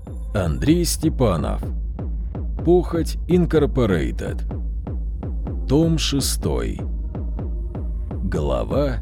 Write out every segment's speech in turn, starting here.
Андрей Степанов. Похоть Инкорпорейтед. Том 6. Глава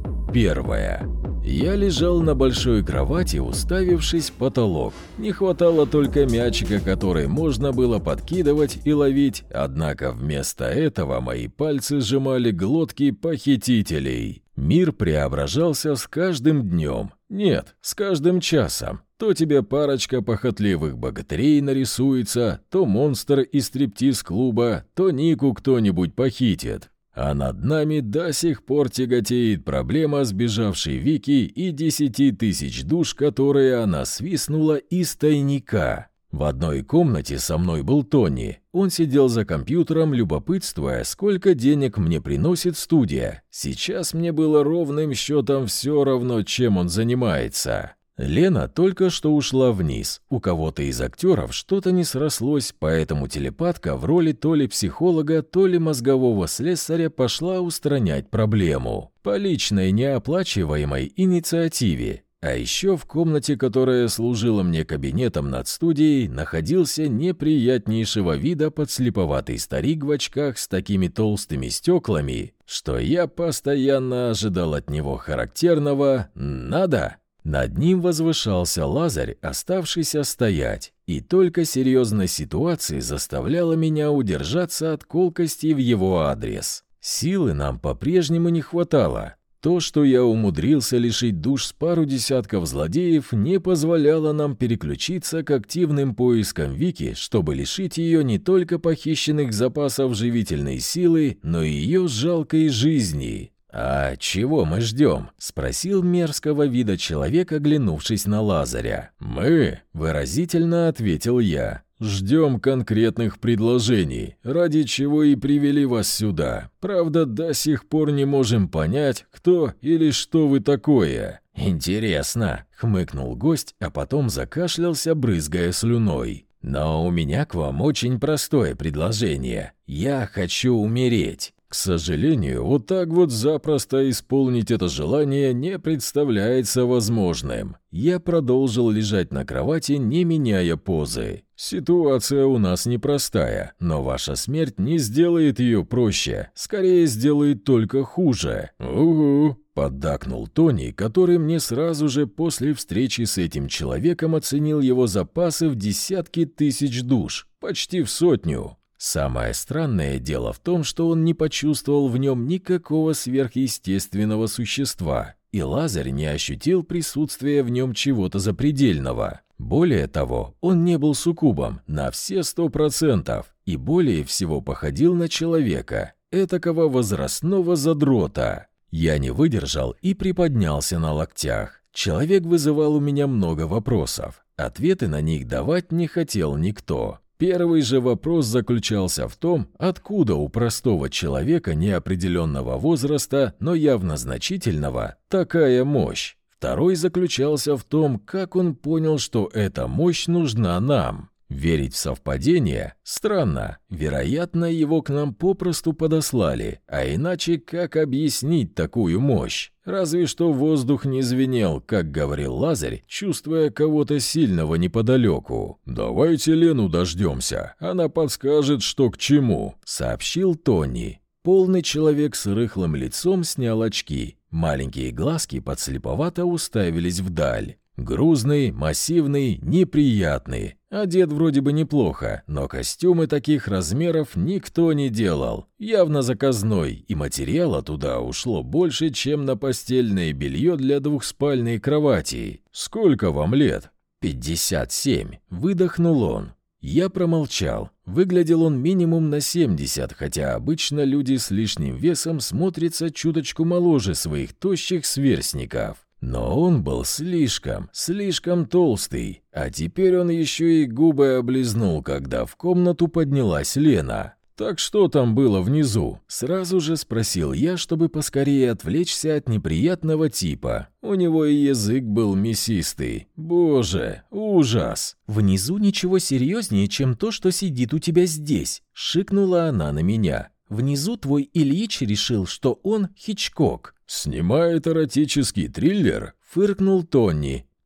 1. Я лежал на большой кровати, уставившись в потолок. Не хватало только мячика, который можно было подкидывать и ловить, однако вместо этого мои пальцы сжимали глотки похитителей. Мир преображался с каждым днем. Нет, с каждым часом. То тебе парочка похотливых богатырей нарисуется, то монстр из стриптиз-клуба, то Нику кто-нибудь похитит. А над нами до сих пор тяготеет проблема сбежавшей Вики и 10 тысяч душ, которые она свистнула из тайника. В одной комнате со мной был Тони. Он сидел за компьютером, любопытствуя, сколько денег мне приносит студия. Сейчас мне было ровным счетом все равно, чем он занимается. Лена только что ушла вниз. У кого-то из актеров что-то не срослось, поэтому телепатка в роли то ли психолога, то ли мозгового слесаря пошла устранять проблему. По личной неоплачиваемой инициативе. А еще в комнате, которая служила мне кабинетом над студией, находился неприятнейшего вида подслеповатый старик в очках с такими толстыми стеклами, что я постоянно ожидал от него характерного «надо». Над ним возвышался Лазарь, оставшийся стоять, и только серьезность ситуации заставляла меня удержаться от колкостей в его адрес. Силы нам по-прежнему не хватало. То, что я умудрился лишить душ с пару десятков злодеев, не позволяло нам переключиться к активным поискам Вики, чтобы лишить ее не только похищенных запасов живительной силы, но и ее жалкой жизни. «А чего мы ждем?» — спросил мерзкого вида человек, оглянувшись на Лазаря. «Мы», — выразительно ответил я, — «ждем конкретных предложений, ради чего и привели вас сюда. Правда, до сих пор не можем понять, кто или что вы такое». «Интересно», — хмыкнул гость, а потом закашлялся, брызгая слюной. «Но у меня к вам очень простое предложение. Я хочу умереть». К сожалению, вот так вот запросто исполнить это желание не представляется возможным. Я продолжил лежать на кровати, не меняя позы. Ситуация у нас непростая, но ваша смерть не сделает ее проще, скорее сделает только хуже. «Угу», — поддакнул Тони, который мне сразу же после встречи с этим человеком оценил его запасы в десятки тысяч душ, почти в 100. Самое странное дело в том, что он не почувствовал в нем никакого сверхъестественного существа, и Лазарь не ощутил присутствия в нем чего-то запредельного. Более того, он не был суккубом на все 100% и более всего походил на человека, этакого возрастного задрота. Я не выдержал и приподнялся на локтях. Человек вызывал у меня много вопросов. Ответы на них давать не хотел никто. Первый же вопрос заключался в том, откуда у простого человека неопределенного возраста, но явно значительного, такая мощь. Второй заключался в том, как он понял, что эта мощь нужна нам. Верить в совпадение? Странно. Вероятно, его к нам попросту подослали. А иначе как объяснить такую мощь? Разве что воздух не звенел, как говорил Лазарь, чувствуя кого-то сильного неподалеку. «Давайте Лену дождемся, она подскажет, что к чему», — сообщил Тони. Полный человек с рыхлым лицом снял очки. Маленькие глазки подслеповато уставились вдаль. Грузный, массивный, неприятный. Одет вроде бы неплохо, но костюмы таких размеров никто не делал. Явно заказной, и материала туда ушло больше, чем на постельное белье для двухспальной кровати. «Сколько вам лет?» 57. Выдохнул он. Я промолчал. Выглядел он минимум на 70, хотя обычно люди с лишним весом смотрятся чуточку моложе своих тощих сверстников. Но он был слишком толстый, а теперь он еще и губы облизнул, когда в комнату поднялась Лена. «Так что там было внизу?» — сразу же спросил я, чтобы поскорее отвлечься от неприятного типа. У него и язык был мясистый. Боже, ужас! «Внизу ничего серьезнее, чем то, что сидит у тебя здесь», — шикнула она на меня. «Внизу твой Ильич решил, что он Хичкок». «Снимает эротический триллер?» — фыркнул Тони.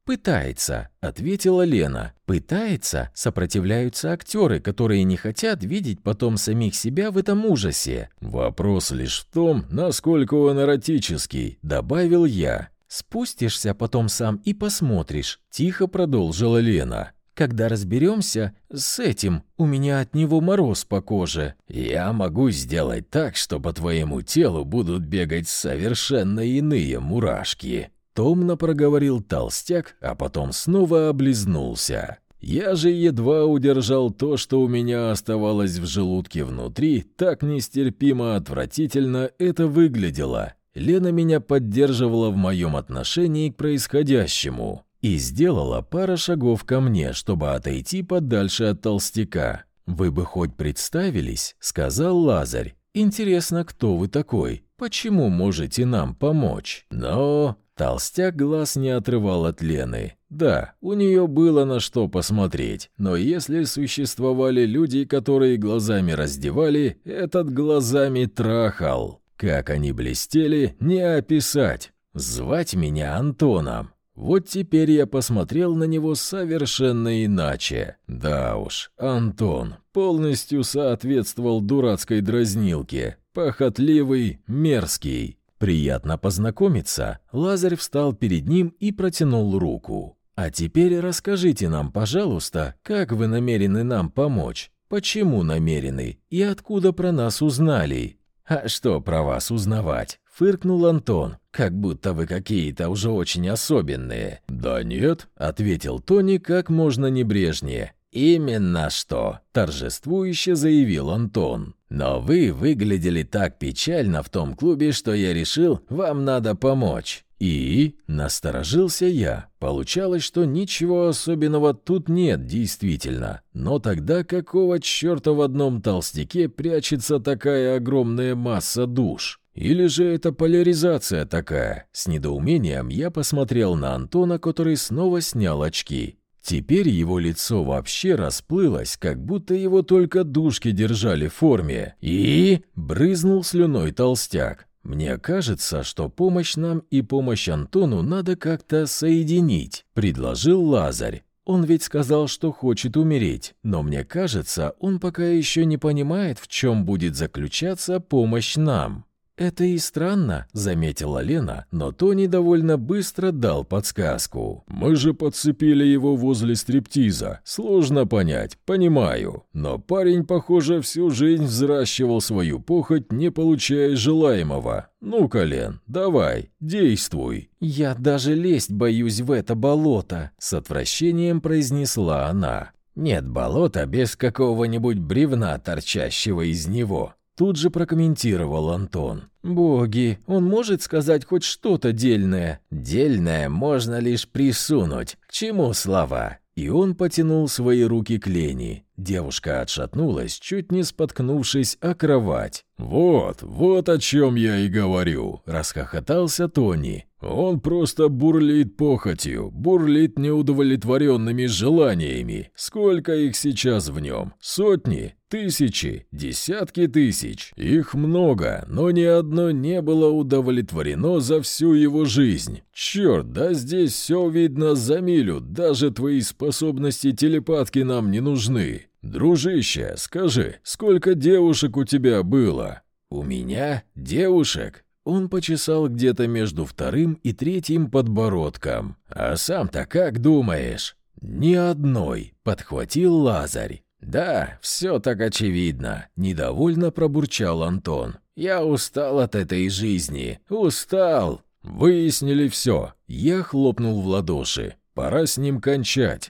«Пытается», — ответила Лена. «Пытается, сопротивляются актеры, которые не хотят видеть потом самих себя в этом ужасе». «Вопрос лишь в том, насколько он эротический», — добавил я. «Спустишься потом сам и посмотришь», — тихо продолжила Лена. «Когда разберемся с этим, у меня от него мороз по коже». «Я могу сделать так, что по твоему телу будут бегать совершенно иные мурашки», — томно проговорил толстяк, а потом снова облизнулся. Я же едва удержал то, что у меня оставалось в желудке внутри, так нестерпимо отвратительно это выглядело. Лена меня поддерживала в моем отношении к происходящему и сделала пару шагов ко мне, чтобы отойти подальше от толстяка. «Вы бы хоть представились?» — сказал Лазарь. «Интересно, кто вы такой? Почему можете нам помочь?» Но толстяк глаз не отрывал от Лены. Да, у нее было на что посмотреть, но если существовали люди, которые глазами раздевали, этот глазами трахал. Как они блестели, не описать. Звать меня Антоном. Вот теперь я посмотрел на него совершенно иначе. Да уж, Антон полностью соответствовал дурацкой дразнилке. Похотливый, мерзкий. «Приятно познакомиться». Лазарь встал перед ним и протянул руку. «А теперь расскажите нам, пожалуйста, как вы намерены нам помочь? Почему намерены? И откуда про нас узнали?» «А что про вас узнавать?» — фыркнул Антон. «Как будто вы какие-то уже очень особенные». «Да нет», — ответил Тони как можно небрежнее. «Именно что», — торжествующе заявил Антон. «Но вы выглядели так печально в том клубе, что я решил, вам надо помочь». «И?» — насторожился я. Получалось, что ничего особенного тут нет, действительно. Но тогда какого черта в одном толстяке прячется такая огромная масса душ? Или же это поляризация такая? С недоумением я посмотрел на Антона, который снова снял очки. Теперь его лицо вообще расплылось, как будто его только душки держали в форме. «И?» — брызнул слюной толстяк. «Мне кажется, что помощь нам и помощь Антону надо как-то соединить», — предложил Лазарь. «Он ведь сказал, что хочет умереть, но мне кажется, он пока еще не понимает, в чем будет заключаться помощь нам». «Это и странно», — заметила Лена, но Тони довольно быстро дал подсказку. «Мы же подцепили его возле стриптиза. Сложно понять, понимаю. Но парень, похоже, всю жизнь взращивал свою похоть, не получая желаемого. Ну-ка, Лен, давай, действуй». «Я даже лезть боюсь в это болото», — с отвращением произнесла она. «Нет болота без какого-нибудь бревна, торчащего из него». Тут же прокомментировал Антон. «Боги, он может сказать хоть что-то дельное?» «Дельное можно лишь присунуть. К чему слова?» И он потянул свои руки к Лене. Девушка отшатнулась, чуть не споткнувшись о кровать. «Вот о чем я и говорю», — расхохотался Тони. «Он просто бурлит похотью, бурлит неудовлетворенными желаниями. Сколько их сейчас в нем? Сотни? Тысячи? Десятки тысяч? Их много, но ни одно не было удовлетворено за всю его жизнь. Черт, да здесь все видно за милю, даже твои способности телепатки нам не нужны. Дружище, скажи, сколько девушек у тебя было?» «У меня? Девушек?» Он почесал где-то между вторым и третьим подбородком. «А сам-то как думаешь?» «Ни одной», — подхватил Лазарь. «Да, все так очевидно», — недовольно пробурчал Антон. «Я устал от этой жизни. Устал». «Выяснили все». Я хлопнул в ладоши. «Пора с ним кончать».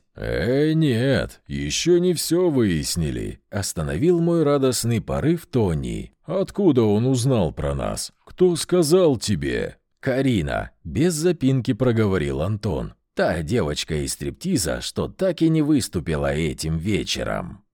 Нет, еще не все выяснили», — остановил мой радостный порыв Тони. «Откуда он узнал про нас? Кто сказал тебе?» «Карина», — без запинки проговорил Антон. «Та девочка из стриптиза, что так и не выступила этим вечером».